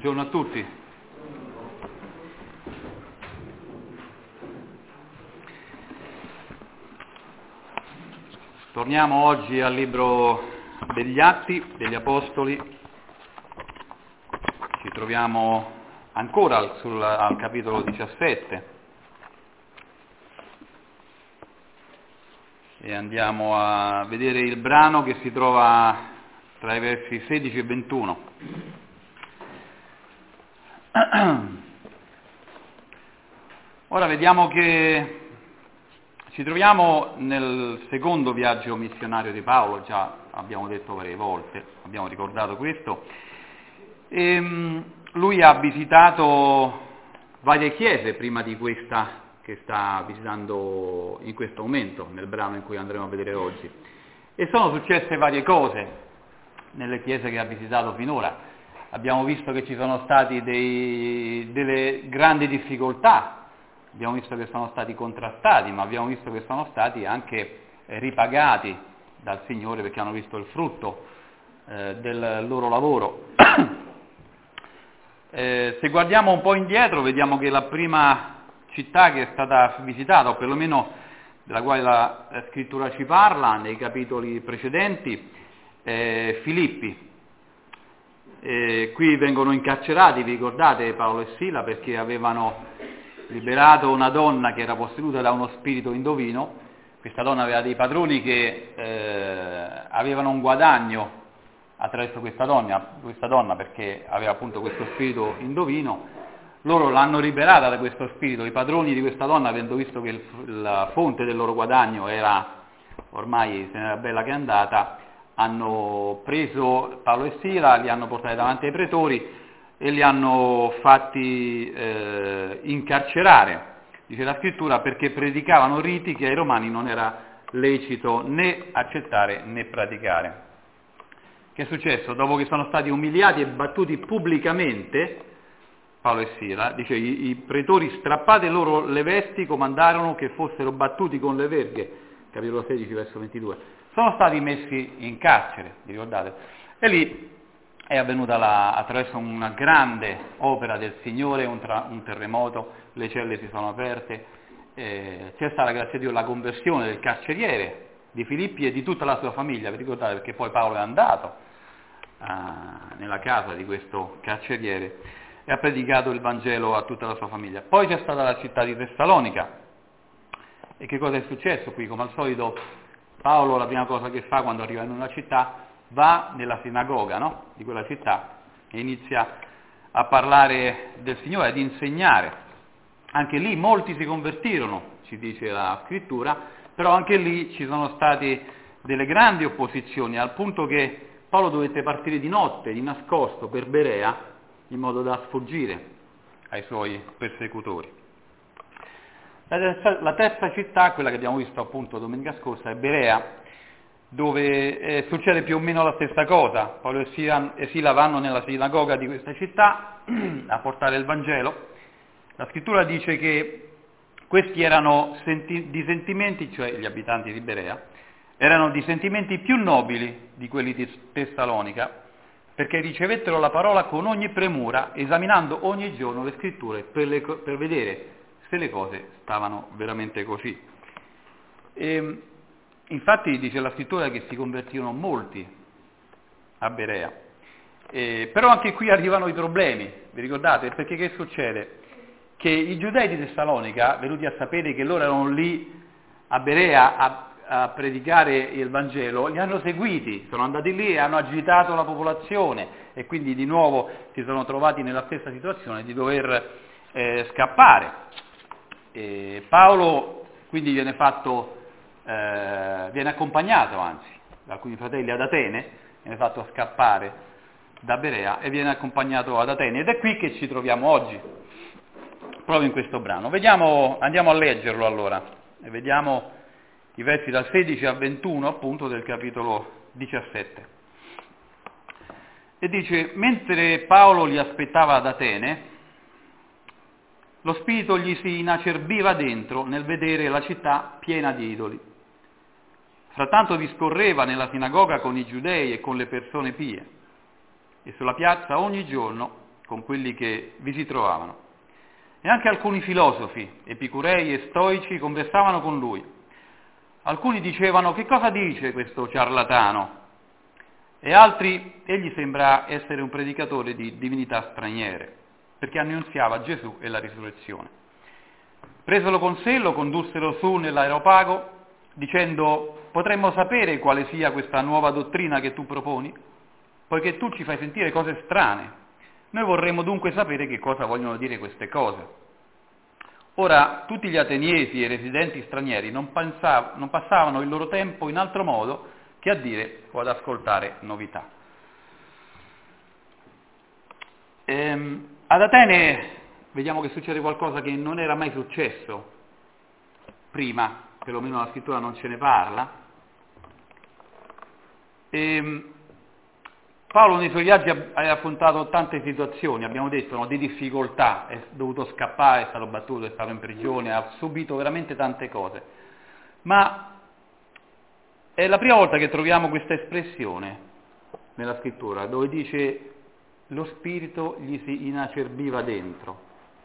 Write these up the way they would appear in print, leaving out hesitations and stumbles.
Buongiorno a tutti. Torniamo oggi al libro degli Atti degli Apostoli. Ci troviamo ancora al capitolo 17 e andiamo a vedere il brano che si trova tra i versi 16 e 21. Ora vediamo che ci troviamo nel secondo viaggio missionario di Paolo, già abbiamo detto varie volte, abbiamo ricordato questo, e lui ha visitato varie chiese prima di questa che sta visitando in questo momento, nel brano in cui andremo a vedere oggi, e sono successe varie cose nelle chiese che ha visitato finora. Abbiamo visto che ci sono stati delle grandi difficoltà, abbiamo visto che sono stati contrastati, ma abbiamo visto che sono stati anche ripagati dal Signore perché hanno visto il frutto del loro lavoro. Se guardiamo un po' indietro vediamo che la prima città che è stata visitata, o perlomeno della quale la scrittura ci parla nei capitoli precedenti, è Filippi. Qui vengono incarcerati, vi ricordate, Paolo e Sila, perché avevano liberato una donna che era posseduta da uno spirito indovino. Questa donna aveva dei padroni che avevano un guadagno attraverso questa donna perché aveva appunto questo spirito indovino. Loro l'hanno liberata da questo spirito, i padroni di questa donna, avendo visto che la fonte del loro guadagno era ormai se n'era bella che è andata, hanno preso Paolo e Sila, li hanno portati davanti ai pretori e li hanno fatti incarcerare, dice la scrittura, perché predicavano riti che ai romani non era lecito né accettare né praticare. Che è successo? Dopo che sono stati umiliati e battuti pubblicamente, Paolo e Sila, dice, i pretori, strappate loro le vesti, comandarono che fossero battuti con le verghe, capitolo 16, verso 22. Sono stati messi in carcere, vi ricordate? E lì è avvenuta attraverso una grande opera del Signore, un terremoto, le celle si sono aperte, c'è stata, grazie a Dio, la conversione del carceriere di Filippi e di tutta la sua famiglia, vi ricordate? Perché poi Paolo è andato nella casa di questo carceriere e ha predicato il Vangelo a tutta la sua famiglia. Poi c'è stata la città di Tessalonica. E che cosa è successo qui? Come al solito Paolo la prima cosa che fa quando arriva in una città va nella sinagoga, no? Di quella città e inizia a parlare del Signore, ad insegnare. Anche lì molti si convertirono, ci dice la scrittura, però anche lì ci sono state delle grandi opposizioni, al punto che Paolo dovette partire di notte, di nascosto, per Berea, in modo da sfuggire ai suoi persecutori. La terza città, quella che abbiamo visto appunto domenica scorsa, è Berea, dove succede più o meno la stessa cosa. Paolo e Sila vanno nella sinagoga di questa città a portare il Vangelo. La scrittura dice che questi erano di sentimenti, cioè gli abitanti di Berea, erano di sentimenti più nobili di quelli di Tessalonica, perché ricevettero la parola con ogni premura, esaminando ogni giorno le scritture per vedere se le cose stavano veramente così. E, infatti dice la scrittura che si convertirono molti a Berea, però anche qui arrivano i problemi, vi ricordate? Perché che succede? Che i giudei di Tessalonica, venuti a sapere che loro erano lì a Berea a predicare il Vangelo, li hanno seguiti, sono andati lì e hanno agitato la popolazione e quindi di nuovo si sono trovati nella stessa situazione di dover scappare. Paolo quindi viene accompagnato da alcuni fratelli ad Atene, viene fatto scappare da Berea e viene accompagnato ad Atene, ed è qui che ci troviamo oggi, proprio in questo brano. Andiamo a leggerlo allora e vediamo i versi dal 16 al 21 appunto del capitolo 17. E dice: mentre Paolo li aspettava ad Atene, lo spirito gli si inacerbiva dentro nel vedere la città piena di idoli. Frattanto discorreva nella sinagoga con i giudei e con le persone pie, e sulla piazza ogni giorno con quelli che vi si trovavano. E anche alcuni filosofi, epicurei e stoici, conversavano con lui. Alcuni dicevano: che cosa dice questo ciarlatano? E altri: egli sembra essere un predicatore di divinità straniere, perché annunziava Gesù e la risurrezione. Presero con sé, lo condussero su nell'Areopago, dicendo: potremmo sapere quale sia questa nuova dottrina che tu proponi, poiché tu ci fai sentire cose strane. Noi vorremmo dunque sapere che cosa vogliono dire queste cose. Ora, tutti gli ateniesi e i residenti stranieri non passavano il loro tempo in altro modo che a dire o ad ascoltare novità. Ad Atene vediamo che succede qualcosa che non era mai successo prima, perlomeno la scrittura non ce ne parla. Paolo nei suoi viaggi ha affrontato tante situazioni, abbiamo detto, no, di difficoltà, è dovuto scappare, è stato battuto, è stato in prigione, ha subito veramente tante cose. Ma è la prima volta che troviamo questa espressione nella scrittura, dove dice: lo spirito gli si inacerbiva dentro.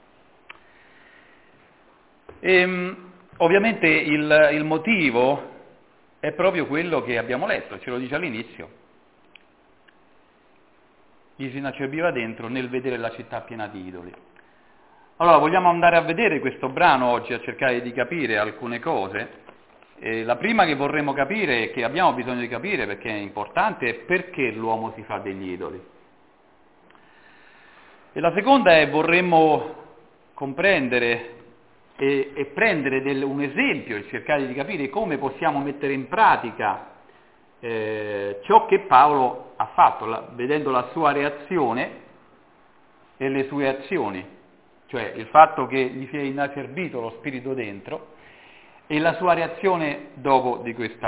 Ovviamente il motivo è proprio quello che abbiamo letto, ce lo dice all'inizio. Gli si inacerbiva dentro nel vedere la città piena di idoli. Allora, vogliamo andare a vedere questo brano oggi, a cercare di capire alcune cose. La prima che vorremmo capire, che abbiamo bisogno di capire perché è importante, è perché l'uomo si fa degli idoli. E la seconda è: vorremmo comprendere e prendere un esempio e cercare di capire come possiamo mettere in pratica ciò che Paolo ha fatto, vedendo la sua reazione e le sue azioni, cioè il fatto che gli si è inacerbito lo spirito dentro e la sua reazione dopo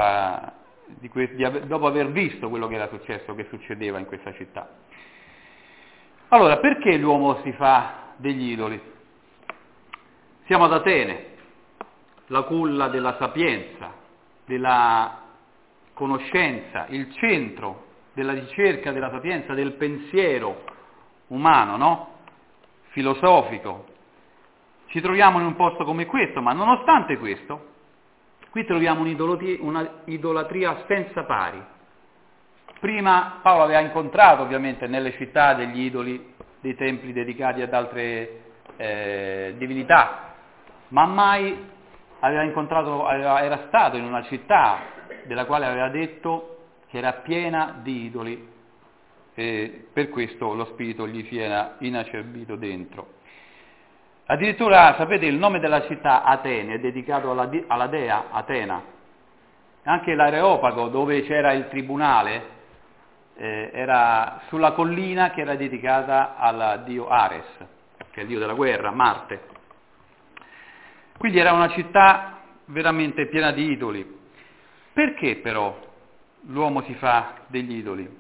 dopo aver visto quello che era successo, che succedeva in questa città. Allora, perché l'uomo si fa degli idoli? Siamo ad Atene, la culla della sapienza, della conoscenza, il centro della ricerca della sapienza, del pensiero umano, no? Filosofico. Ci troviamo in un posto come questo, ma nonostante questo, qui troviamo una idolatria senza pari. Prima Paolo aveva incontrato ovviamente nelle città degli idoli, dei templi dedicati ad altre divinità, ma mai era stato in una città della quale aveva detto che era piena di idoli, e per questo lo spirito gli si era inacerbito dentro. Addirittura, sapete, il nome della città Atene è dedicato alla dea Atena. Anche l'Areopago, dove c'era il tribunale, era sulla collina che era dedicata al dio Ares, che è il dio della guerra, Marte. Quindi era una città veramente piena di idoli. Perché però l'uomo si fa degli idoli?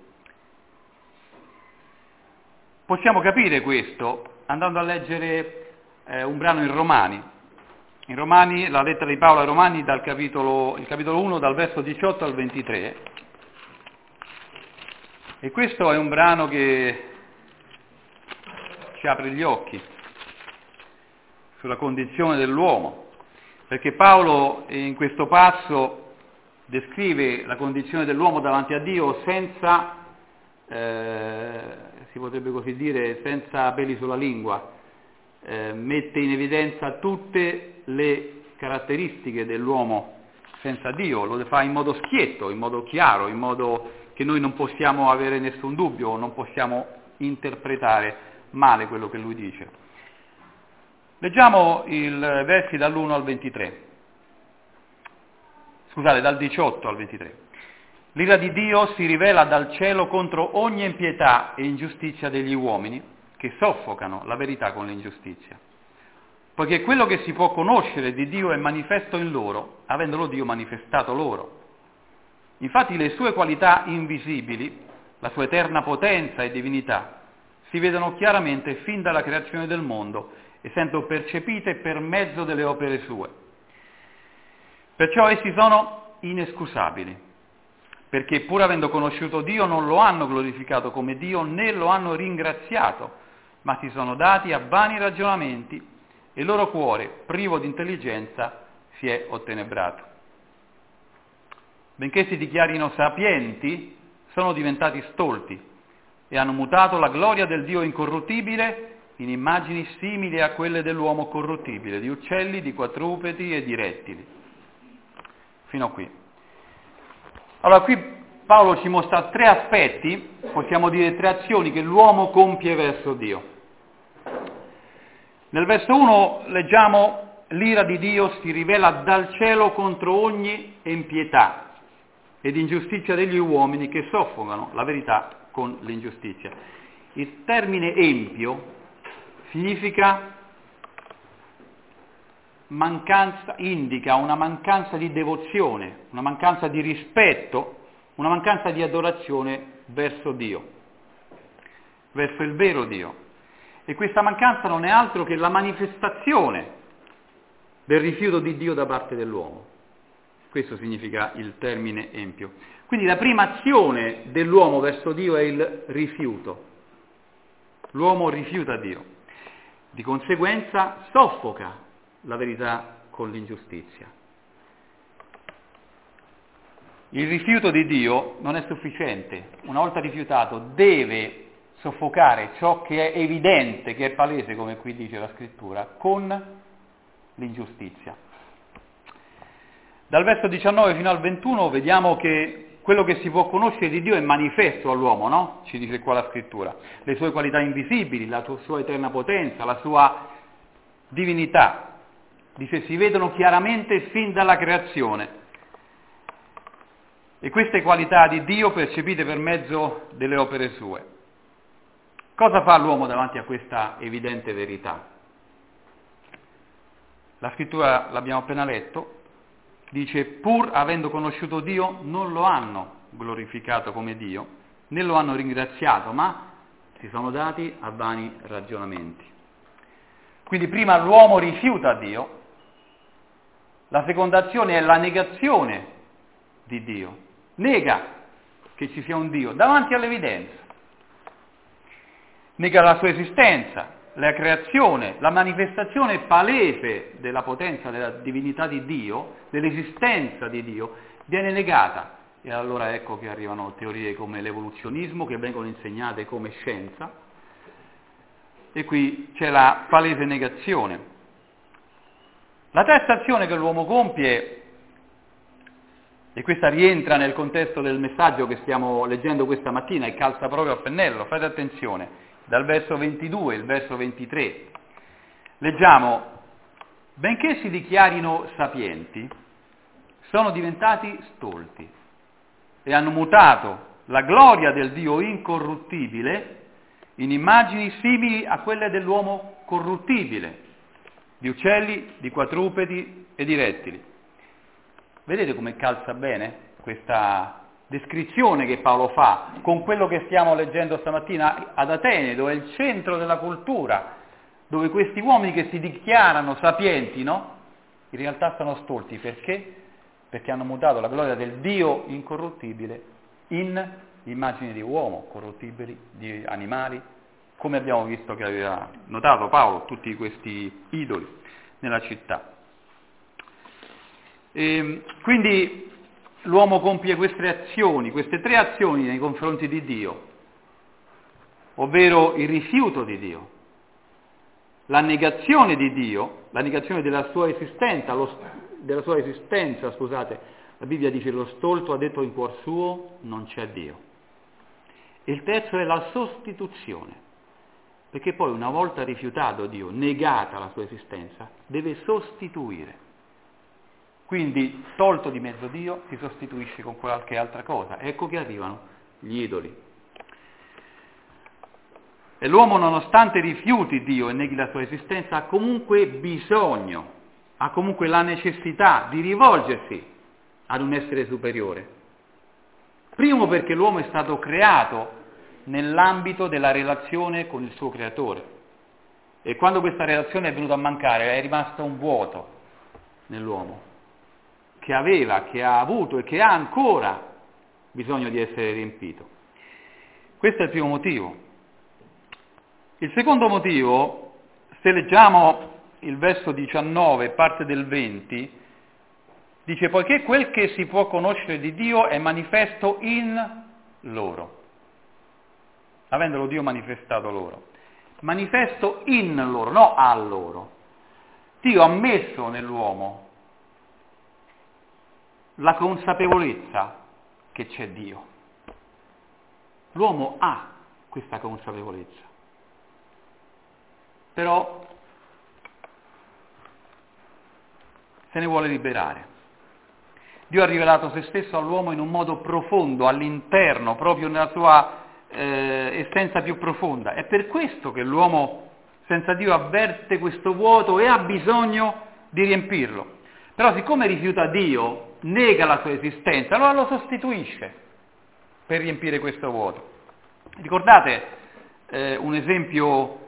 Possiamo capire questo andando a leggere un brano in Romani. In Romani, la lettera di Paolo ai Romani, il capitolo 1, dal verso 18 al 23. E questo è un brano che ci apre gli occhi sulla condizione dell'uomo, perché Paolo in questo passo descrive la condizione dell'uomo davanti a Dio senza, si potrebbe così dire, senza peli sulla lingua, mette in evidenza tutte le caratteristiche dell'uomo senza Dio, lo fa in modo schietto, in modo chiaro, in modo che noi non possiamo avere nessun dubbio, non possiamo interpretare male quello che lui dice. Leggiamo i versi dall'1 al 23. Scusate, dal 18 al 23. L'ira di Dio si rivela dal cielo contro ogni impietà e ingiustizia degli uomini che soffocano la verità con l'ingiustizia. Poiché quello che si può conoscere di Dio è manifesto in loro, avendolo Dio manifestato loro. Infatti le sue qualità invisibili, la sua eterna potenza e divinità, si vedono chiaramente fin dalla creazione del mondo, essendo percepite per mezzo delle opere sue. Perciò essi sono inescusabili, perché pur avendo conosciuto Dio non lo hanno glorificato come Dio né lo hanno ringraziato, ma si sono dati a vani ragionamenti e il loro cuore, privo di intelligenza, si è ottenebrato. Benché si dichiarino sapienti, sono diventati stolti e hanno mutato la gloria del Dio incorruttibile in immagini simili a quelle dell'uomo corruttibile, di uccelli, di quadrupedi e di rettili. Fino a qui. Allora, qui Paolo ci mostra tre aspetti, possiamo dire tre azioni che l'uomo compie verso Dio. Nel verso 1 leggiamo: l'ira di Dio si rivela dal cielo contro ogni impietà ed ingiustizia degli uomini che soffocano la verità con l'ingiustizia. Il termine empio significa mancanza, indica una mancanza di devozione, una mancanza di rispetto, una mancanza di adorazione verso Dio, verso il vero Dio. E questa mancanza non è altro che la manifestazione del rifiuto di Dio da parte dell'uomo. Questo significa il termine empio. Quindi la prima azione dell'uomo verso Dio è il rifiuto. L'uomo rifiuta Dio. Di conseguenza soffoca la verità con l'ingiustizia. Il rifiuto di Dio non è sufficiente. Una volta rifiutato deve soffocare ciò che è evidente, che è palese, come qui dice la Scrittura, con l'ingiustizia. Dal verso 19 fino al 21 vediamo che quello che si può conoscere di Dio è manifesto all'uomo, no? Ci dice qua la Scrittura. Le sue qualità invisibili, la sua eterna potenza, la sua divinità. Dice, si vedono chiaramente fin dalla creazione. E queste qualità di Dio percepite per mezzo delle opere sue. Cosa fa l'uomo davanti a questa evidente verità? La Scrittura, l'abbiamo appena letto, dice: pur avendo conosciuto Dio non lo hanno glorificato come Dio, né lo hanno ringraziato, ma si sono dati a vani ragionamenti. Quindi prima l'uomo rifiuta Dio, la seconda azione è la negazione di Dio, nega che ci sia un Dio davanti all'evidenza, nega la sua esistenza, la creazione, la manifestazione palese della potenza, della divinità di Dio, dell'esistenza di Dio, viene negata. E allora ecco che arrivano teorie come l'evoluzionismo, che vengono insegnate come scienza, e qui c'è la palese negazione. La terza azione che l'uomo compie, e questa rientra nel contesto del messaggio che stiamo leggendo questa mattina e calza proprio a pennello, fate attenzione, dal verso 22 al verso 23, leggiamo: benché si dichiarino sapienti, sono diventati stolti e hanno mutato la gloria del Dio incorruttibile in immagini simili a quelle dell'uomo corruttibile, di uccelli, di quadrupedi e di rettili. Vedete come calza bene questa descrizione che Paolo fa con quello che stiamo leggendo stamattina ad Atene, dove è il centro della cultura, dove questi uomini che si dichiarano sapienti, no? In realtà sono stolti. Perché? Perché hanno mutato la gloria del Dio incorruttibile in immagini di uomo, corruttibili, di animali, come abbiamo visto che aveva notato Paolo, tutti questi idoli nella città. E quindi l'uomo compie queste tre azioni nei confronti di Dio, ovvero il rifiuto di Dio, la negazione di Dio, la negazione della sua esistenza, la Bibbia dice: lo stolto ha detto in cuor suo non c'è Dio. E il terzo è la sostituzione, perché poi una volta rifiutato Dio, negata la sua esistenza, deve sostituire. Quindi, tolto di mezzo Dio, si sostituisce con qualche altra cosa. Ecco che arrivano gli idoli. E l'uomo, nonostante rifiuti Dio e neghi la sua esistenza, ha comunque bisogno, ha comunque la necessità di rivolgersi ad un essere superiore. Primo, perché l'uomo è stato creato nell'ambito della relazione con il suo creatore. E quando questa relazione è venuta a mancare, è rimasto un vuoto nell'uomo, che aveva, che ha avuto e che ha ancora bisogno di essere riempito. Questo è il primo motivo. Il secondo motivo, se leggiamo il verso 19, parte del 20, dice: poiché quel che si può conoscere di Dio è manifesto in loro, avendolo Dio manifestato loro. Manifesto in loro, no a loro. Dio ha messo nell'uomo la consapevolezza che c'è Dio. L'uomo ha questa consapevolezza, però se ne vuole liberare. Dio ha rivelato se stesso all'uomo in un modo profondo, all'interno, proprio nella sua essenza più profonda. È per questo che l'uomo senza Dio avverte questo vuoto e ha bisogno di riempirlo. Però siccome rifiuta Dio, nega la sua esistenza, allora lo sostituisce per riempire questo vuoto. Ricordate un esempio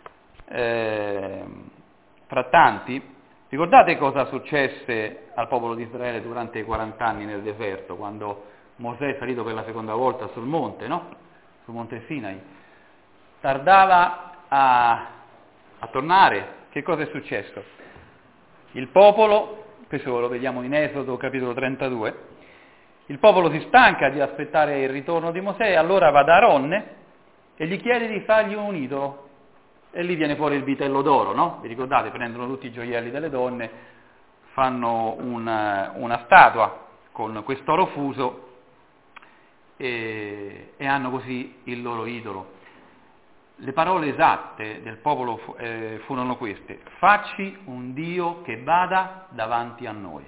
fra tanti? Ricordate cosa successe al popolo di Israele durante i 40 anni nel deserto, quando Mosè è salito per la seconda volta sul monte, no? Sul monte Sinai. Tardava a tornare. Che cosa è successo? Il popolo, questo lo vediamo in Esodo capitolo 32, il popolo si stanca di aspettare il ritorno di Mosè, allora va da Aronne e gli chiede di fargli un idolo. E lì viene fuori il vitello d'oro, no? Vi ricordate? Prendono tutti i gioielli delle donne, fanno una statua con quest'oro fuso e hanno così il loro idolo. Le parole esatte del popolo furono queste: facci un Dio che vada davanti a noi.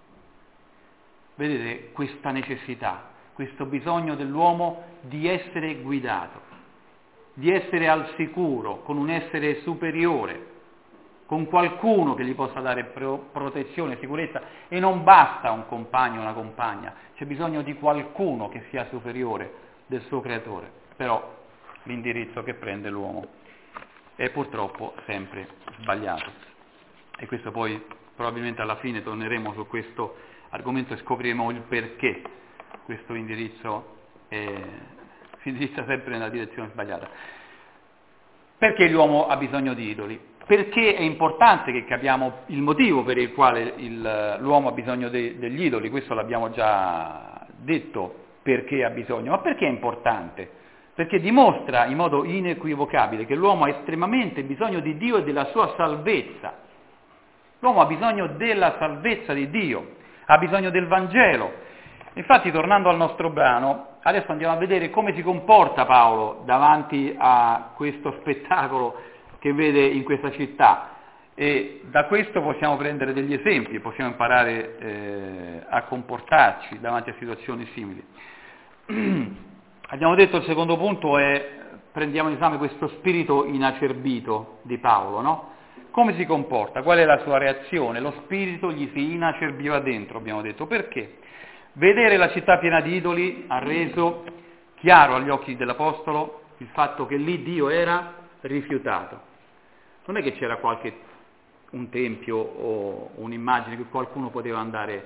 Vedete questa necessità, questo bisogno dell'uomo di essere guidato, di essere al sicuro, con un essere superiore, con qualcuno che gli possa dare protezione, sicurezza, e non basta un compagno o una compagna, c'è bisogno di qualcuno che sia superiore del suo creatore. Però l'indirizzo che prende l'uomo è purtroppo sempre sbagliato. E questo poi probabilmente alla fine torneremo su questo argomento e scopriremo il perché questo indirizzo si indirizza sempre nella direzione sbagliata. Perché l'uomo ha bisogno di idoli? Perché è importante che capiamo il motivo per il quale l'uomo ha bisogno degli idoli. Questo l'abbiamo già detto, perché ha bisogno. Ma perché è importante? Perché dimostra in modo inequivocabile che l'uomo ha estremamente bisogno di Dio e della sua salvezza. L'uomo ha bisogno della salvezza di Dio, ha bisogno del Vangelo. Infatti, tornando al nostro brano, adesso andiamo a vedere come si comporta Paolo davanti a questo spettacolo che vede in questa città, e da questo possiamo prendere degli esempi, possiamo imparare a comportarci davanti a situazioni simili. Abbiamo detto il secondo punto è, prendiamo in esame questo spirito inacerbito di Paolo, no? Come si comporta? Qual è la sua reazione? Lo spirito gli si inacerbiva dentro, abbiamo detto. Perché? Vedere la città piena di idoli ha reso chiaro agli occhi dell'Apostolo il fatto che lì Dio era rifiutato. Non è che c'era un tempio o un'immagine che qualcuno poteva andare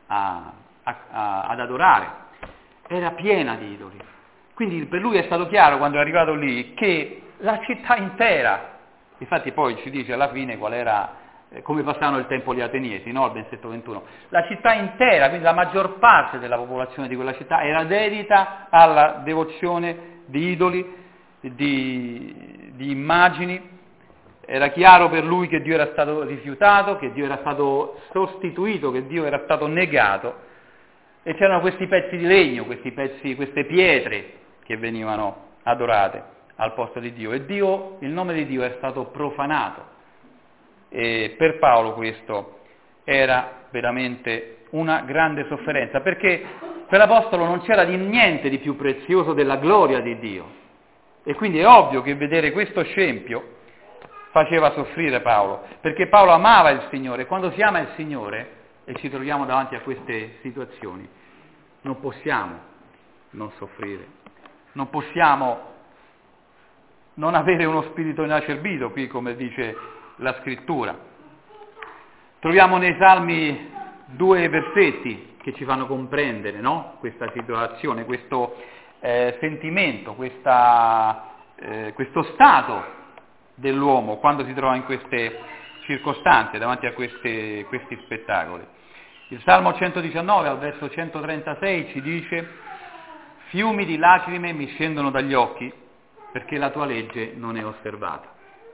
ad adorare, era piena di idoli. Quindi per lui è stato chiaro, quando è arrivato lì, che la città intera, infatti poi ci dice alla fine qual era, come passavano il tempo gli ateniesi, no? Al versetto 21. La città intera, quindi la maggior parte della popolazione di quella città, era dedita alla devozione di idoli, di immagini. Era chiaro per lui che Dio era stato rifiutato, che Dio era stato sostituito, che Dio era stato negato, e c'erano questi pezzi di legno, queste pietre che venivano adorate al posto di Dio, e Dio, il nome di Dio è stato profanato. E per Paolo questo era veramente una grande sofferenza, perché per l'Apostolo non c'era di niente di più prezioso della gloria di Dio, e quindi è ovvio che vedere questo scempio faceva soffrire Paolo, perché Paolo amava il Signore, e quando si ama il Signore e ci troviamo davanti a queste situazioni non possiamo non soffrire, non possiamo non avere uno spirito inacerbito, qui come dice la Scrittura. Troviamo nei Salmi 2 versetti che ci fanno comprendere, no? Questa situazione, questo sentimento, questo stato dell'uomo quando si trova in queste circostanze, davanti a questi spettacoli. Il Salmo 119 al verso 136 ci dice: fiumi di lacrime mi scendono dagli occhi perché la tua legge non è osservata.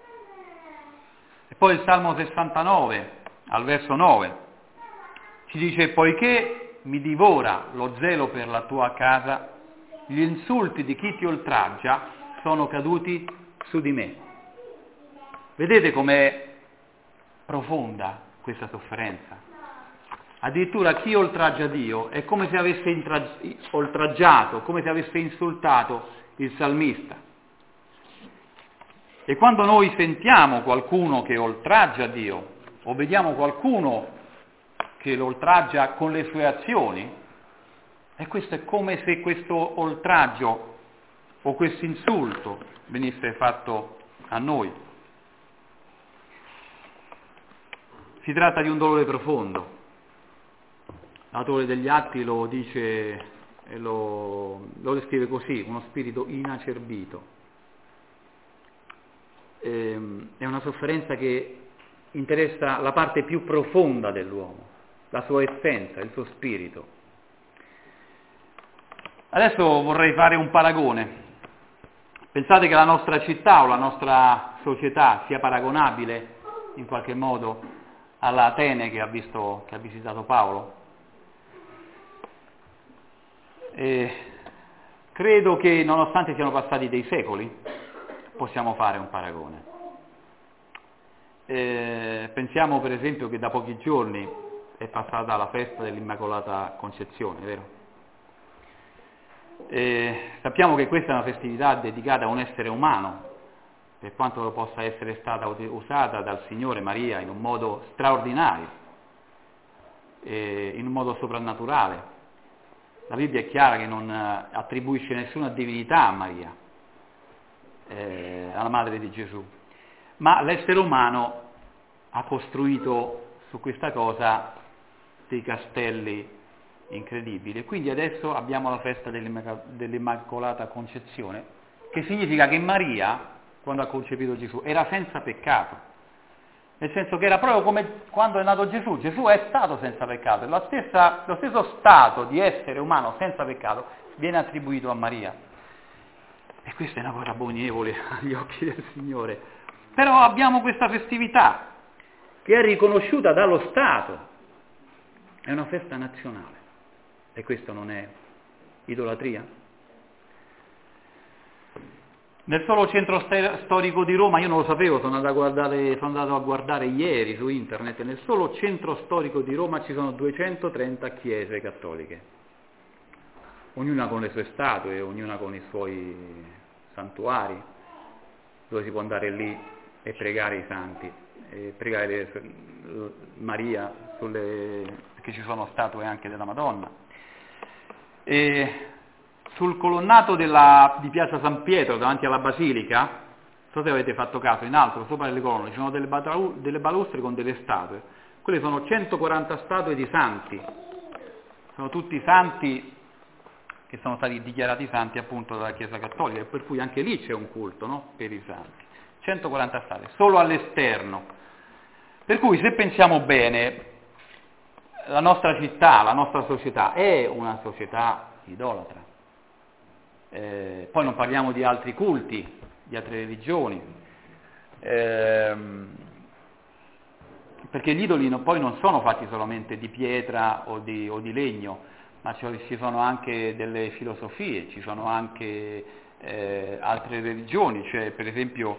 E poi il Salmo 69 al verso 9 ci dice: poiché mi divora lo zelo per la tua casa, gli insulti di chi ti oltraggia sono caduti su di me. Vedete com'è profonda questa sofferenza? Addirittura chi oltraggia Dio è come se avesse oltraggiato, come se avesse insultato il salmista. E quando noi sentiamo qualcuno che oltraggia Dio, o vediamo qualcuno che lo oltraggia con le sue azioni, e questo è come se questo oltraggio o questo insulto venisse fatto a noi. Si tratta di un dolore profondo. L'autore degli Atti lo dice e lo descrive così: uno spirito inacerbito. È una sofferenza che interessa la parte più profonda dell'uomo, la sua essenza, il suo spirito. Adesso vorrei fare un paragone. Pensate che la nostra città o la nostra società sia paragonabile in qualche modo alla Atene che ha visitato Paolo? Credo che nonostante siano passati dei secoli possiamo fare un paragone. Pensiamo per esempio che da pochi giorni è passata la festa dell'Immacolata Concezione, vero? Sappiamo che questa è una festività dedicata a un essere umano, per quanto possa essere stata usata dal Signore Maria in un modo straordinario, in un modo soprannaturale. La Bibbia è chiara che non attribuisce nessuna divinità a Maria, alla madre di Gesù, ma l'essere umano ha costruito su questa cosa dei castelli incredibili. E quindi adesso abbiamo la festa dell'Immacolata Concezione, che significa che Maria, quando ha concepito Gesù, era senza peccato. Nel senso che era proprio come quando è nato Gesù. Gesù è stato senza peccato, lo stesso stato di essere umano senza peccato viene attribuito a Maria. E questa è una cosa abominevole agli occhi del Signore. Però abbiamo questa festività che è riconosciuta dallo Stato, è una festa nazionale. E questo non è idolatria? Nel solo centro storico di Roma, io non lo sapevo, sono andato a guardare ieri su internet, nel solo centro storico di Roma ci sono 230 chiese cattoliche, ognuna con le sue statue, ognuna con i suoi santuari, dove si può andare lì e pregare i santi, e pregare Maria, perché ci sono statue anche della Madonna. E sul colonnato di Piazza San Pietro, davanti alla Basilica, non so se avete fatto caso, in alto, sopra le colonne, ci sono delle balustre con delle statue. Quelle sono 140 statue di santi. Sono tutti santi che sono stati dichiarati santi appunto dalla Chiesa Cattolica, e per cui anche lì c'è un culto, no? Per i santi. 140 statue, solo all'esterno. Per cui se pensiamo bene, la nostra città, la nostra società è una società idolatra. Poi non parliamo di altri culti, di altre religioni, perché gli idoli poi non sono fatti solamente di pietra o di legno, ma ci sono anche delle filosofie, ci sono anche altre religioni, cioè per esempio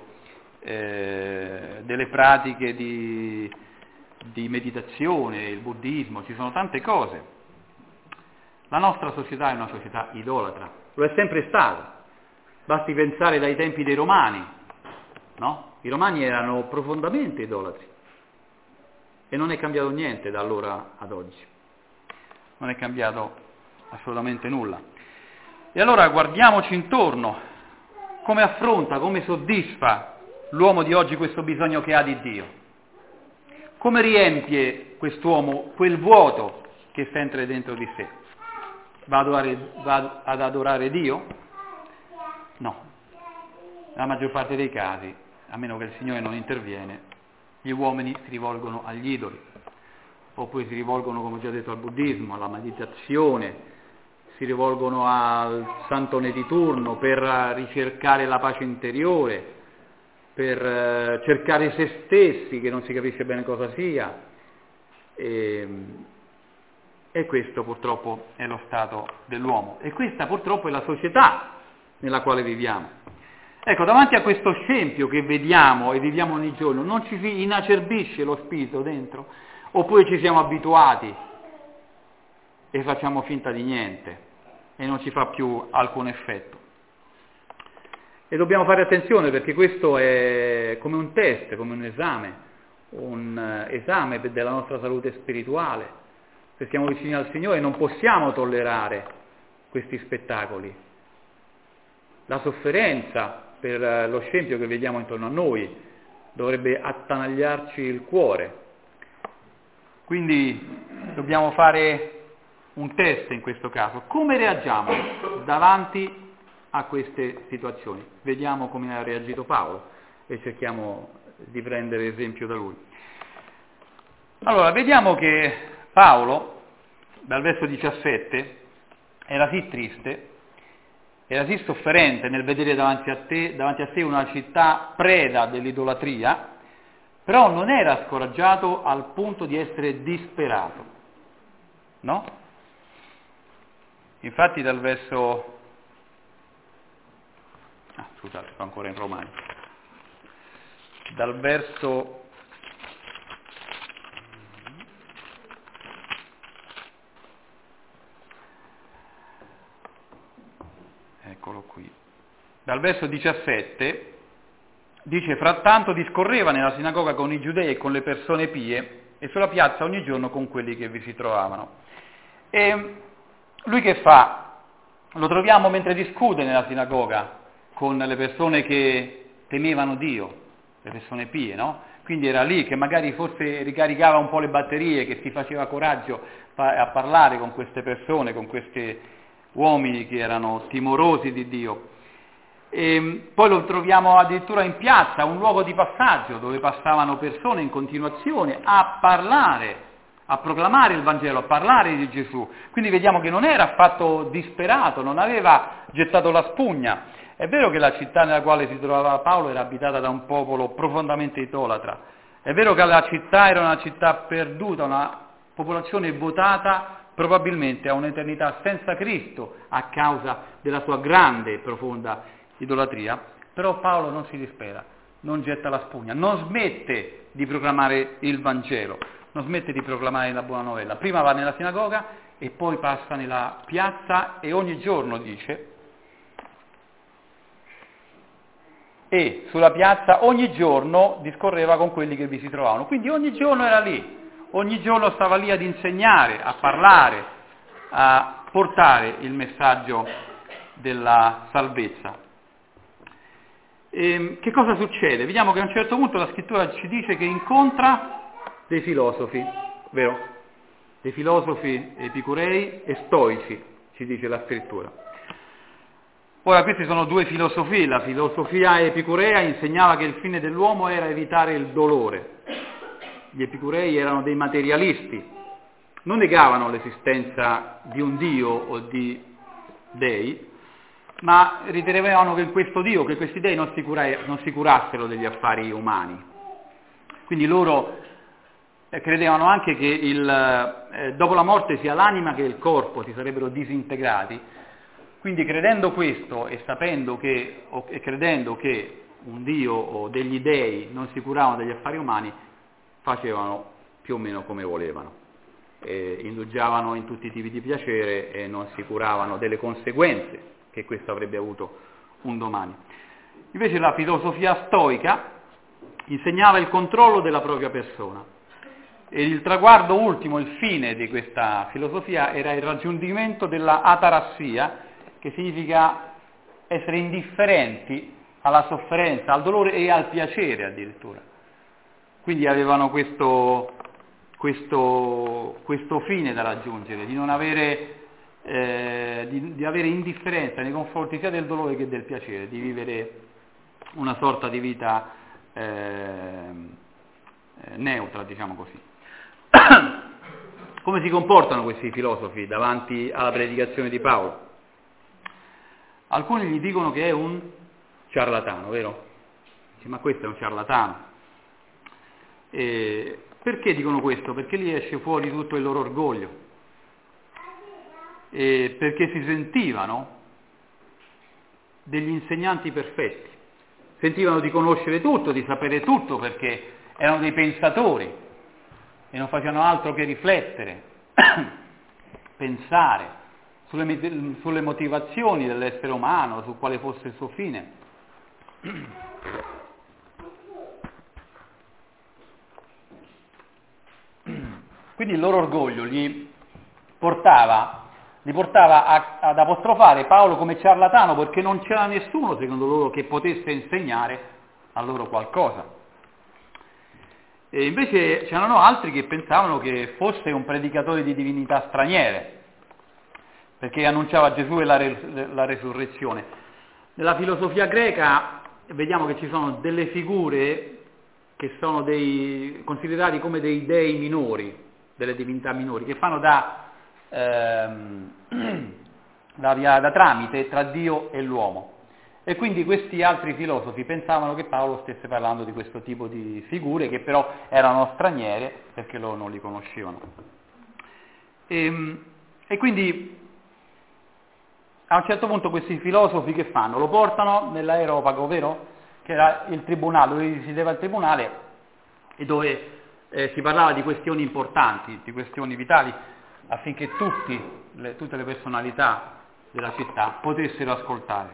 delle pratiche di meditazione, il buddismo, ci sono tante cose. La nostra società è una società idolatra. Lo è sempre stato, basti pensare dai tempi dei Romani, no? I Romani erano profondamente idolatri e non è cambiato niente da allora ad oggi, non è cambiato assolutamente nulla. E allora guardiamoci intorno, come affronta, come soddisfa l'uomo di oggi questo bisogno che ha di Dio, come riempie quest'uomo quel vuoto che sente dentro di sé. Va ad adorare Dio? No. Nella maggior parte dei casi a meno che il Signore non interviene, gli uomini si rivolgono agli idoli, oppure si rivolgono, come ho già detto, al buddismo, alla meditazione, si rivolgono al santone di turno per ricercare la pace interiore, per cercare se stessi, che non si capisce bene cosa sia, e questo purtroppo è lo stato dell'uomo, e questa purtroppo è la società nella quale viviamo. Ecco, davanti a questo scempio che vediamo e viviamo ogni giorno, non ci si inacerbisce lo spirito dentro, oppure ci siamo abituati e facciamo finta di niente e non ci fa più alcun effetto. E dobbiamo fare attenzione, perché questo è come un test, come un esame della nostra salute spirituale. Se siamo vicini al Signore non possiamo tollerare questi spettacoli. La sofferenza per lo scempio che vediamo intorno a noi dovrebbe attanagliarci il cuore. Quindi dobbiamo fare un test in questo caso. Come reagiamo davanti a queste situazioni? Vediamo come ha reagito Paolo e cerchiamo di prendere esempio da lui. Allora, vediamo che Paolo, dal verso 17, era sì triste, era sì sofferente nel vedere davanti a sé una città preda dell'idolatria, però non era scoraggiato al punto di essere disperato, no? Infatti dal verso... scusate, sto ancora in Romani. Dal verso... Eccolo qui. Dal verso 17 dice: frattanto discorreva nella sinagoga con i giudei e con le persone pie e sulla piazza ogni giorno con quelli che vi si trovavano. E lui che fa? Lo troviamo mentre discute nella sinagoga con le persone che temevano Dio, le persone pie, no? Quindi era lì che magari forse ricaricava un po' le batterie, che si faceva coraggio a parlare con queste persone, con questi uomini che erano timorosi di Dio. E poi lo troviamo addirittura in piazza, un luogo di passaggio dove passavano persone in continuazione a parlare, a proclamare il Vangelo, a parlare di Gesù. Quindi vediamo che non era affatto disperato, non aveva gettato la spugna. È vero che la città nella quale si trovava Paolo era abitata da un popolo profondamente idolatra, è vero che la città era una città perduta, una popolazione votata probabilmente a un'eternità senza Cristo a causa della sua grande e profonda idolatria, però Paolo non si dispera, non getta la spugna, non smette di proclamare il Vangelo, non smette di proclamare la buona novella. Prima va nella sinagoga e poi passa nella piazza e ogni giorno, dice, e sulla piazza ogni giorno discorreva con quelli che vi si trovavano. Quindi ogni giorno era lì, ogni giorno stava lì ad insegnare, a parlare, a portare il messaggio della salvezza. E che cosa succede? Vediamo che a un certo punto la scrittura ci dice che incontra dei filosofi, vero? Dei filosofi epicurei e stoici, ci dice la scrittura. Ora, queste sono due filosofie. La filosofia epicurea insegnava che il fine dell'uomo era evitare il dolore. Gli epicurei erano dei materialisti, non negavano l'esistenza di un Dio o di dei, ma ritenevano che questo Dio, che questi dei non si curassero degli affari umani. Quindi loro credevano anche che dopo la morte sia l'anima che il corpo si sarebbero disintegrati. Quindi credendo questo e sapendo che, e credendo che un Dio o degli dei non si curavano degli affari umani, facevano più o meno come volevano, indugiavano in tutti i tipi di piacere e non si curavano delle conseguenze che questo avrebbe avuto un domani. Invece la filosofia stoica insegnava il controllo della propria persona e il traguardo ultimo, il fine di questa filosofia era il raggiungimento della atarassia, che significa essere indifferenti alla sofferenza, al dolore e al piacere addirittura. Quindi avevano questo fine da raggiungere, di non avere, di avere indifferenza nei confronti sia del dolore che del piacere, di vivere una sorta di vita neutra, diciamo così. Come si comportano questi filosofi davanti alla predicazione di Paolo? Alcuni gli dicono che è un ciarlatano, vero? Dice, ma questo è un ciarlatano. Perché dicono questo? Perché lì esce fuori tutto il loro orgoglio, perché si sentivano degli insegnanti perfetti, sentivano di conoscere tutto, di sapere tutto, perché erano dei pensatori e non facevano altro che riflettere, pensare sulle motivazioni dell'essere umano, su quale fosse il suo fine. Quindi il loro orgoglio li portava ad apostrofare Paolo come ciarlatano, perché non c'era nessuno, secondo loro, che potesse insegnare a loro qualcosa. E invece c'erano altri che pensavano che fosse un predicatore di divinità straniere, perché annunciava Gesù e la resurrezione. Nella filosofia greca vediamo che ci sono delle figure che sono considerati come dei dei minori, delle divinità minori, che fanno da tramite tra Dio e l'uomo. E quindi questi altri filosofi pensavano che Paolo stesse parlando di questo tipo di figure, che però erano straniere perché loro non li conoscevano. E quindi a un certo punto questi filosofi che fanno? Lo portano nell'Areopago, vero? Che era il tribunale, dove risiedeva il tribunale e dove si parlava di questioni importanti, di questioni vitali, affinché tutte le personalità della città potessero ascoltare.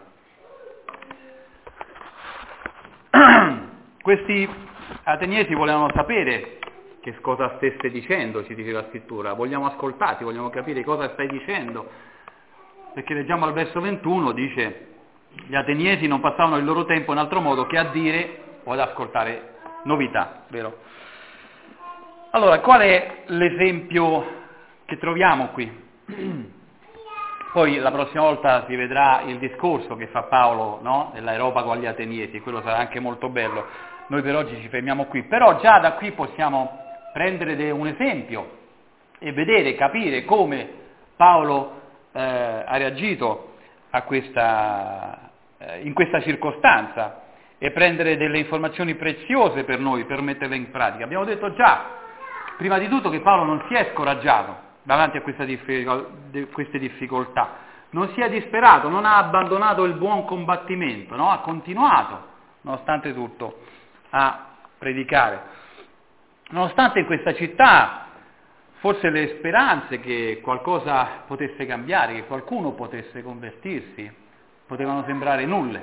Questi ateniesi volevano sapere che cosa stesse dicendo, ci dice la scrittura, vogliamo ascoltarti, vogliamo capire cosa stai dicendo, perché leggiamo al verso 21, dice, gli ateniesi non passavano il loro tempo in altro modo che a dire o ad ascoltare novità, vero? Allora, qual è l'esempio che troviamo qui? Poi la prossima volta si vedrà il discorso che fa Paolo, no? Nell'Areopago agli ateniesi, quello sarà anche molto bello. Noi per oggi ci fermiamo qui, però già da qui possiamo prendere un esempio e vedere, capire come Paolo ha reagito in questa circostanza e prendere delle informazioni preziose per noi, per metterle in pratica. Abbiamo detto già, prima di tutto, che Paolo non si è scoraggiato davanti a queste difficoltà, non si è disperato, non ha abbandonato il buon combattimento, no? Ha continuato, nonostante tutto, a predicare. Nonostante in questa città forse le speranze che qualcosa potesse cambiare, che qualcuno potesse convertirsi, potevano sembrare nulle.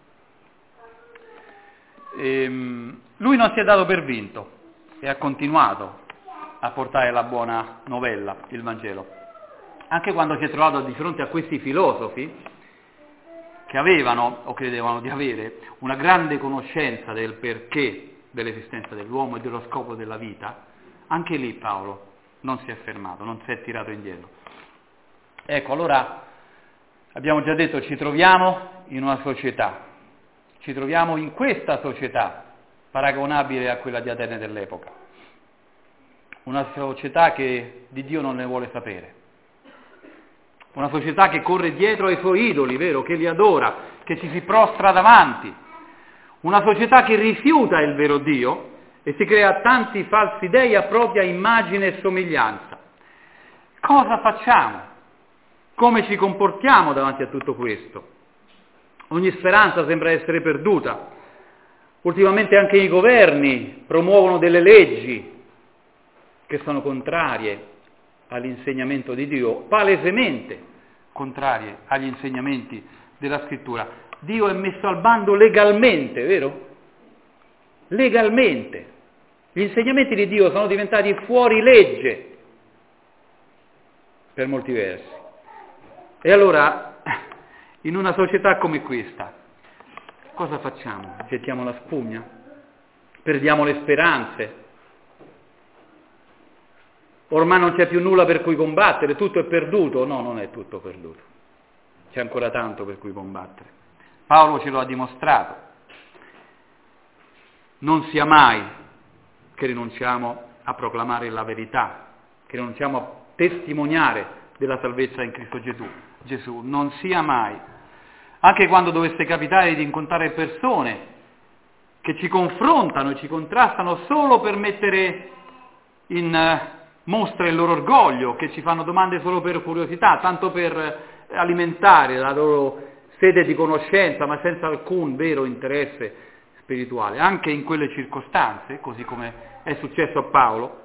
Lui non si è dato per vinto e ha continuato a portare la buona novella, il Vangelo. Anche quando si è trovato di fronte a questi filosofi che avevano, o credevano di avere, una grande conoscenza del perché dell'esistenza dell'uomo e dello scopo della vita, anche lì Paolo non si è fermato, non si è tirato indietro. Ecco, allora abbiamo già detto, ci troviamo in una società, ci troviamo in questa società paragonabile a quella di Atene dell'epoca, una società che di Dio non ne vuole sapere, una società che corre dietro ai suoi idoli, vero? Che li adora, che ci si prostra davanti, una società che rifiuta il vero Dio e si crea tanti falsi dei a propria immagine e somiglianza. Cosa facciamo? Come ci comportiamo davanti a tutto questo? Ogni speranza sembra essere perduta. Ultimamente anche i governi promuovono delle leggi che sono contrarie all'insegnamento di Dio, palesemente contrarie agli insegnamenti della Scrittura. Dio è messo al bando legalmente, vero? Legalmente. Gli insegnamenti di Dio sono diventati fuori legge per molti versi. E allora, in una società come questa, cosa facciamo? Gettiamo la spugna? Perdiamo le speranze? Ormai non c'è più nulla per cui combattere, tutto è perduto? No, non è tutto perduto. C'è ancora tanto per cui combattere. Paolo ce lo ha dimostrato. non sia mai che rinunciamo a proclamare la verità, che rinunciamo a testimoniare della salvezza in Cristo Gesù. Non sia mai. Anche quando dovesse capitare di incontrare persone che ci confrontano e ci contrastano solo per mettere in mostra il loro orgoglio, che ci fanno domande solo per curiosità, tanto per alimentare la loro sede di conoscenza, ma senza alcun vero interesse spirituale. Anche in quelle circostanze, così come è successo a Paolo,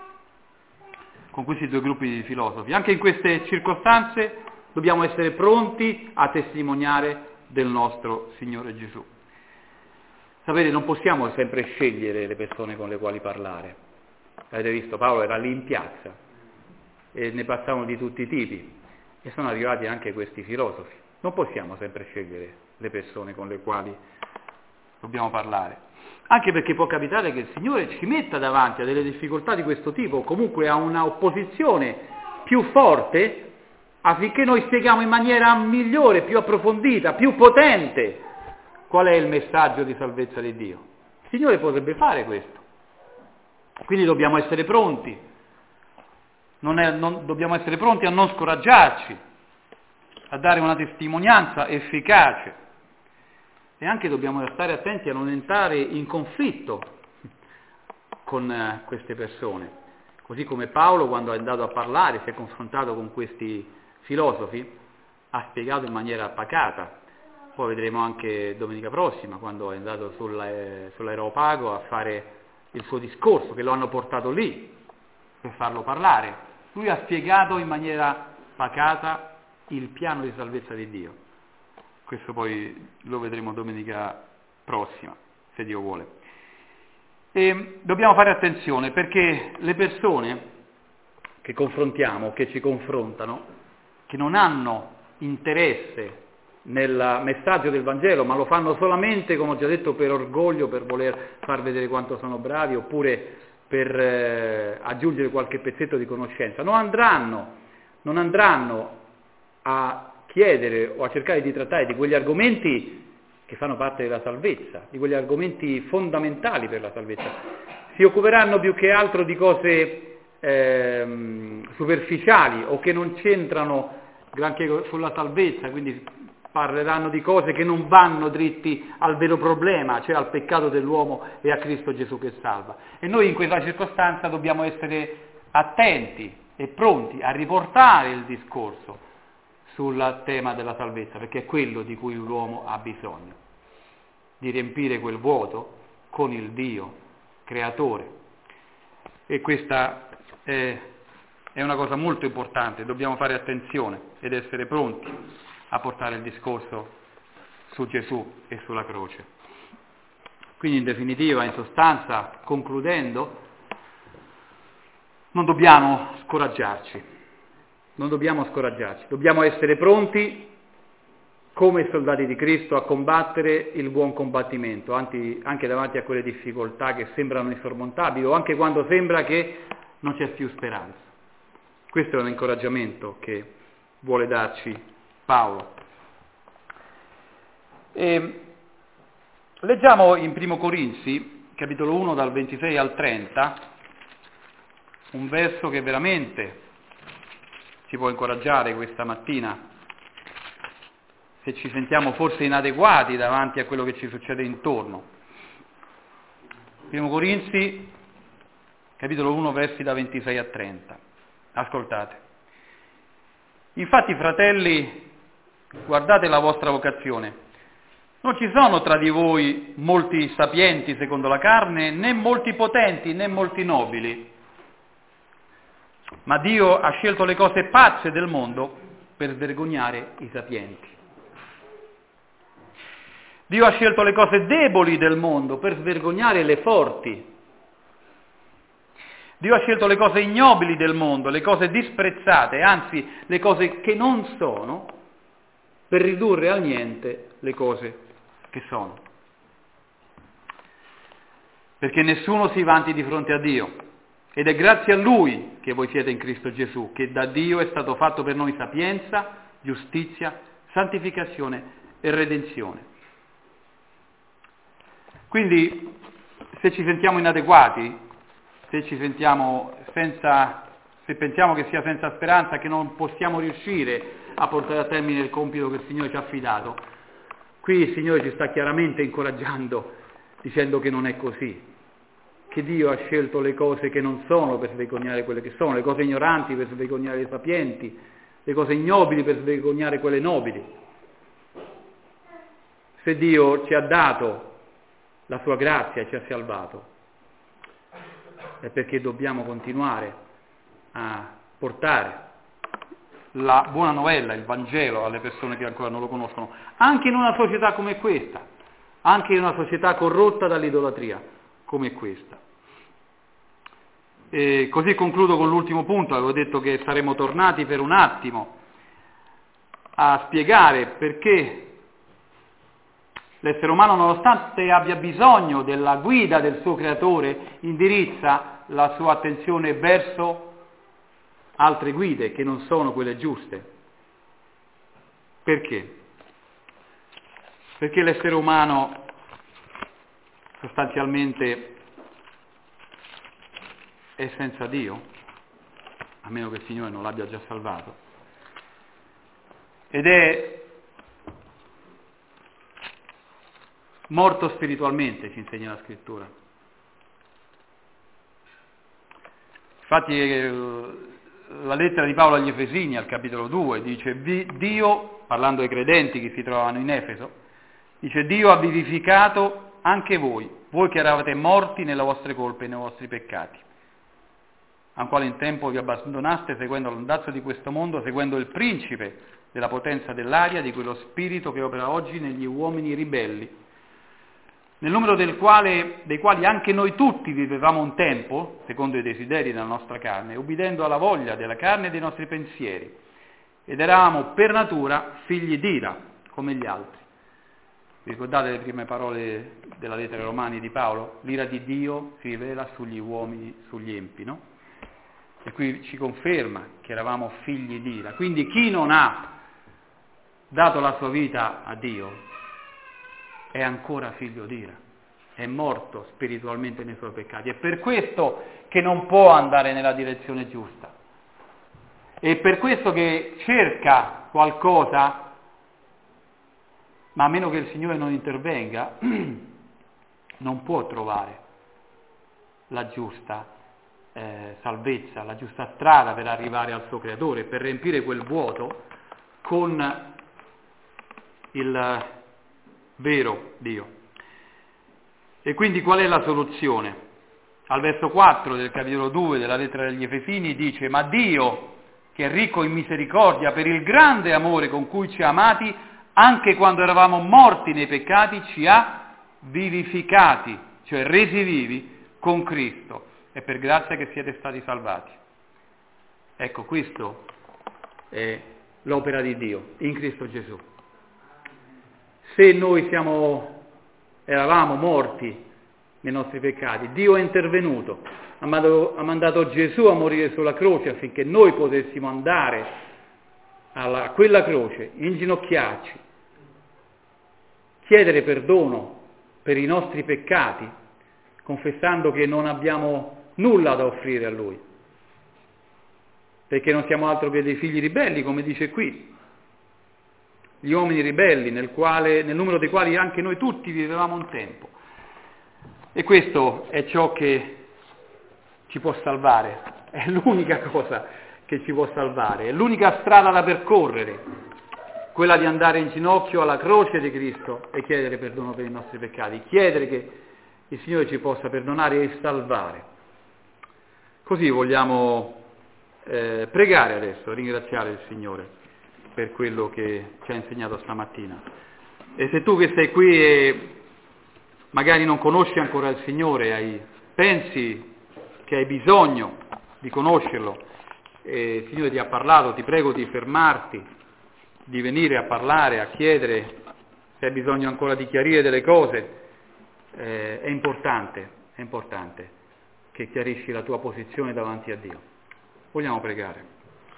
con questi due gruppi di filosofi, anche in queste circostanze dobbiamo essere pronti a testimoniare del nostro Signore Gesù. Sapete, non possiamo sempre scegliere le persone con le quali parlare. Avete visto, Paolo era lì in piazza e ne passavano di tutti i tipi e sono arrivati anche questi filosofi. Non possiamo sempre scegliere le persone con le quali dobbiamo parlare, anche perché può capitare che il Signore ci metta davanti a delle difficoltà di questo tipo, o comunque a una opposizione più forte, affinché noi spieghiamo in maniera migliore, più approfondita, più potente qual è il messaggio di salvezza di Dio. Il Signore potrebbe fare questo. Quindi dobbiamo essere pronti, dobbiamo essere pronti a non scoraggiarci, a dare una testimonianza efficace, e anche dobbiamo stare attenti a non entrare in conflitto con queste persone, così come Paolo, quando è andato a parlare, si è confrontato con questi filosofi, ha spiegato in maniera pacata. Poi vedremo anche domenica prossima, quando è andato sull'Areopago a fare il suo discorso, che lo hanno portato lì per farlo parlare. Lui ha spiegato in maniera pacata il piano di salvezza di Dio. Questo poi lo vedremo domenica prossima, se Dio vuole. E dobbiamo fare attenzione, perché le persone che confrontiamo, che ci confrontano, che non hanno interesse nel messaggio del Vangelo, ma lo fanno solamente, come ho già detto, per orgoglio, per voler far vedere quanto sono bravi, oppure per aggiungere qualche pezzetto di conoscenza, non andranno a chiedere o a cercare di trattare di quegli argomenti che fanno parte della salvezza, di quegli argomenti fondamentali per la salvezza. Si occuperanno più che altro di cose superficiali o che non c'entrano granché sulla salvezza, quindi parleranno di cose che non vanno dritti al vero problema, cioè al peccato dell'uomo e a Cristo Gesù che salva. E noi in questa circostanza dobbiamo essere attenti e pronti a riportare il discorso sul tema della salvezza, perché è quello di cui l'uomo ha bisogno, di riempire quel vuoto con il Dio creatore. E questa è una cosa molto importante, dobbiamo fare attenzione ed essere pronti a portare il discorso su Gesù e sulla croce. Quindi in definitiva, in sostanza, concludendo, non dobbiamo scoraggiarci, dobbiamo essere pronti come soldati di Cristo a combattere il buon combattimento, anche davanti a quelle difficoltà che sembrano insormontabili o anche quando sembra che non c'è più speranza. Questo è un incoraggiamento che vuole darci Paolo. Leggiamo in Primo Corinzi, capitolo 1, dal 26 al 30, un verso che veramente ci può incoraggiare questa mattina, se ci sentiamo forse inadeguati davanti a quello che ci succede intorno. Primo Corinzi, capitolo 1, versi da 26 a 30. Ascoltate. Infatti, fratelli, guardate la vostra vocazione. Non ci sono tra di voi molti sapienti secondo la carne, né molti potenti, né molti nobili. Ma Dio ha scelto le cose pazze del mondo per vergognare i sapienti. Dio ha scelto le cose deboli del mondo per svergognare le forti. Dio ha scelto le cose ignobili del mondo, le cose disprezzate, anzi le cose che non sono, per ridurre al niente le cose che sono. Perché nessuno si vanti di fronte a Dio, ed è grazie a Lui che voi siete in Cristo Gesù, che da Dio è stato fatto per noi sapienza, giustizia, santificazione e redenzione. Quindi se ci sentiamo inadeguati, se pensiamo che sia senza speranza, che non possiamo riuscire a portare a termine il compito che il Signore ci ha affidato, qui il Signore ci sta chiaramente incoraggiando, dicendo che non è così, che Dio ha scelto le cose che non sono per vergognare quelle che sono, le cose ignoranti per vergognare le sapienti, le cose ignobili per vergognare quelle nobili. Se Dio ci ha dato la sua grazia e ci ha salvato, è perché dobbiamo continuare a portare la buona novella, il Vangelo, alle persone che ancora non lo conoscono, anche in una società come questa, anche in una società corrotta dall'idolatria come questa. E così concludo con l'ultimo punto. Avevo detto che saremmo tornati per un attimo a spiegare perché l'essere umano, nonostante abbia bisogno della guida del suo creatore, indirizza la sua attenzione verso altre guide che non sono quelle giuste. Perché? Perché l'essere umano sostanzialmente è senza Dio, a meno che il Signore non l'abbia già salvato, ed è morto spiritualmente, ci insegna la Scrittura. Infatti la lettera di Paolo agli Efesini, al capitolo 2, dice Dio, parlando ai credenti che si trovavano in Efeso, dice Dio ha vivificato anche voi che eravate morti nelle vostre colpe e nei vostri peccati, al quale in tempo vi abbandonaste seguendo l'andazzo di questo mondo, seguendo il principe della potenza dell'aria, di quello spirito che opera oggi negli uomini ribelli, nel numero dei quali anche noi tutti vivevamo un tempo, secondo i desideri della nostra carne, ubbidendo alla voglia della carne e dei nostri pensieri, ed eravamo per natura figli d'ira, come gli altri. Vi ricordate le prime parole della lettera ai Romani di Paolo? L'ira di Dio si rivela sugli uomini, sugli empi, no? E qui ci conferma che eravamo figli d'ira. Quindi chi non ha dato la sua vita a Dio è ancora figlio d'ira, è morto spiritualmente nei suoi peccati. È per questo che non può andare nella direzione giusta. È per questo che cerca qualcosa, ma a meno che il Signore non intervenga, non può trovare la giusta salvezza, la giusta strada per arrivare al suo creatore, per riempire quel vuoto con il vero Dio. E quindi qual è la soluzione? Al verso 4 del capitolo 2 della lettera degli Efesini dice: ma Dio, che è ricco in misericordia, per il grande amore con cui ci ha amati, anche quando eravamo morti nei peccati, ci ha vivificati, cioè resi vivi con Cristo. È per grazia che siete stati salvati. Ecco, questo è l'opera di Dio in Cristo Gesù. Se noi eravamo morti nei nostri peccati, Dio è intervenuto, ha mandato Gesù a morire sulla croce affinché noi potessimo andare a quella croce, inginocchiarci, chiedere perdono per i nostri peccati, confessando che non abbiamo nulla da offrire a Lui, perché non siamo altro che dei figli ribelli, come dice qui, gli uomini ribelli, nel numero dei quali anche noi tutti vivevamo un tempo. E questo è ciò che ci può salvare, è l'unica cosa che ci può salvare, è l'unica strada da percorrere, quella di andare in ginocchio alla croce di Cristo e chiedere perdono per i nostri peccati, chiedere che il Signore ci possa perdonare e salvare. Così vogliamo pregare adesso, ringraziare il Signore per quello che ci ha insegnato stamattina. E se tu che sei qui e magari non conosci ancora il Signore, pensi che hai bisogno di conoscerlo, e il Signore ti ha parlato, ti prego di fermarti, di venire a parlare, a chiedere se hai bisogno ancora di chiarire delle cose. È importante che chiarisci la tua posizione davanti a Dio. Vogliamo pregare.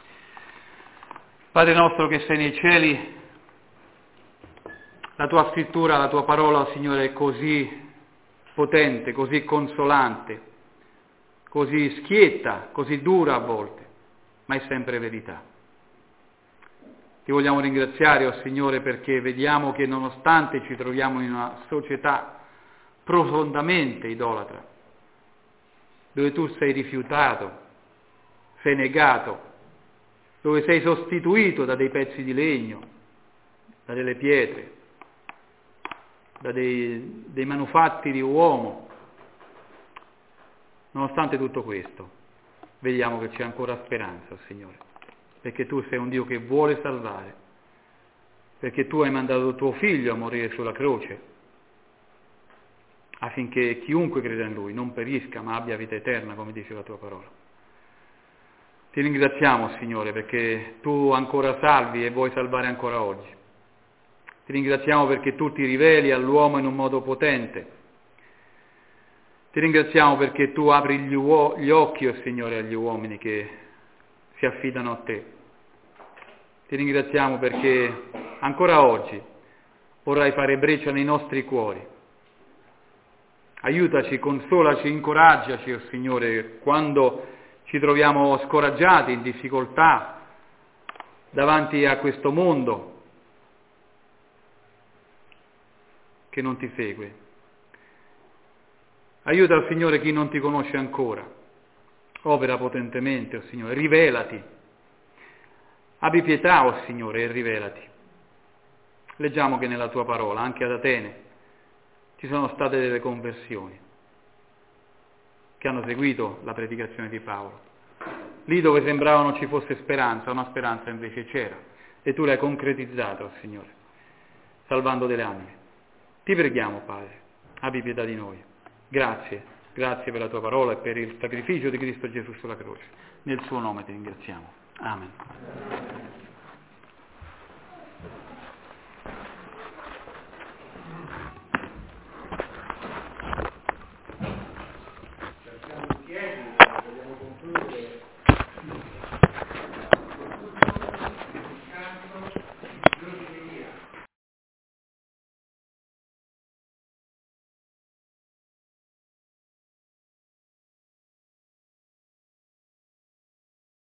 Padre nostro che sei nei cieli, la tua scrittura, la tua parola, Signore, è così potente, così consolante, così schietta, così dura a volte, ma è sempre verità. Ti vogliamo ringraziare, oh Signore, perché vediamo che nonostante ci troviamo in una società profondamente idolatra, dove tu sei rifiutato, sei negato, dove sei sostituito da dei pezzi di legno, da delle pietre, da dei manufatti di uomo. Nonostante tutto questo, vediamo che c'è ancora speranza, oh Signore, perché tu sei un Dio che vuole salvare, perché tu hai mandato tuo Figlio a morire sulla croce, affinché chiunque creda in Lui non perisca, ma abbia vita eterna, come dice la tua parola. Ti ringraziamo, Signore, perché tu ancora salvi e vuoi salvare ancora oggi. Ti ringraziamo perché tu ti riveli all'uomo in un modo potente. Ti ringraziamo perché tu apri gli occhi, oh Signore, agli uomini che si affidano a te. Ti ringraziamo perché ancora oggi vorrai fare breccia nei nostri cuori. Aiutaci, consolaci, incoraggiaci, oh Signore, quando ci troviamo scoraggiati, in difficoltà, davanti a questo mondo che non ti segue. Aiuta, oh Signore, chi non ti conosce ancora. Opera potentemente, oh Signore, rivelati. Abbi pietà, oh Signore, e rivelati. Leggiamo che nella tua parola, anche ad Atene, ci sono state delle conversioni che hanno seguito la predicazione di Paolo. Lì dove sembrava non ci fosse speranza, una speranza invece c'era, e tu l'hai concretizzata, oh Signore, salvando delle anime. Ti preghiamo, Padre, abbi pietà di noi. Grazie per la tua parola e per il sacrificio di Cristo Gesù sulla croce. Nel suo nome ti ringraziamo. Amen.